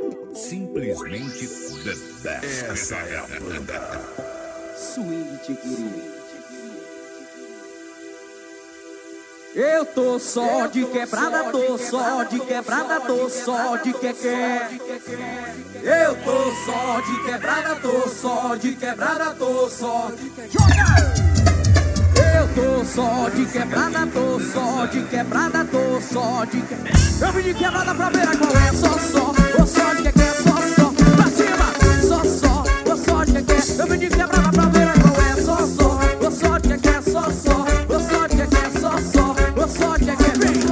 Simplesmente the best. Essa é a banda Swing Tiquiri. Eu tô só de quebrada, tô só de quebrada, tô só de quequé. Eu tô só de quebrada, tô só de quebrada, tô só de quequé. Eu tô só de quebrada, tô só de quebrada, tô só de quequé. Eu vim de quebrada pra ver qual é, só, tô só de quequé, só, pra cima, só, tô só de quequé. Eu vim de quebrada pra ver qual é, só, tô só de quequé, só, tô só de quequé, só, tô só de quequé.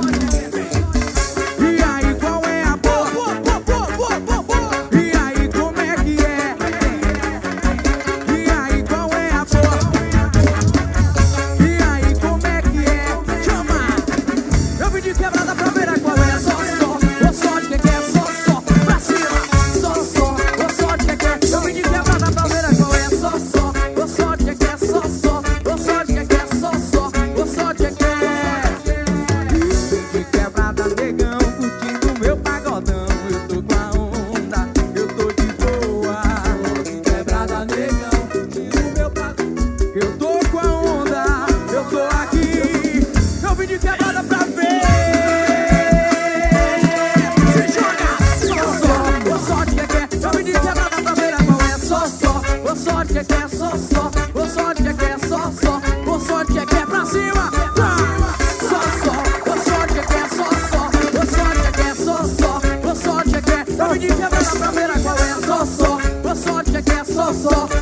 E aí qual é a boa? E aí como é que é? E aí qual é a boa? E aí como é que é? Chama! Eu vim de quebrada pra ver qual é, só, tô só de quequé, só, pra cima, só, tô só de quequé. Eu vim de quebrada pra ver qual é, só, tô só de quequé, só, tô só de quequé, só, tô só de quequé. De quebrada, negão, curtindo meu pagodão. Eu tô com a onda, eu tô de boa. De quebrada, negão, curtindo meu pagodão. Eu tô com a onda, eu tô aqui. Eu vim de quebrada pra ver. Se joga, só, tô só de quequé. Eu vim de quebrada pra ver qual é, só, tô só de quequé, só, tô só de quequé, só, tô só de quequé pra cima. Tô só de quequé, eu vim de quebrada pra ver qual é, só, tô só de quequé, só,